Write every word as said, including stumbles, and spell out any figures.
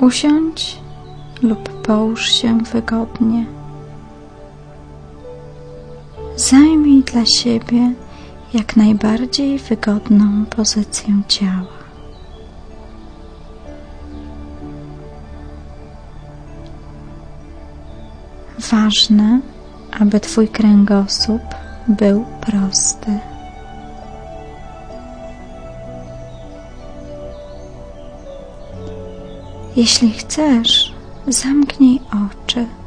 Usiądź lub połóż się wygodnie. Zajmij dla siebie jak najbardziej wygodną pozycję ciała. Ważne, aby Twój kręgosłup był prosty. Jeśli chcesz, zamknij oczy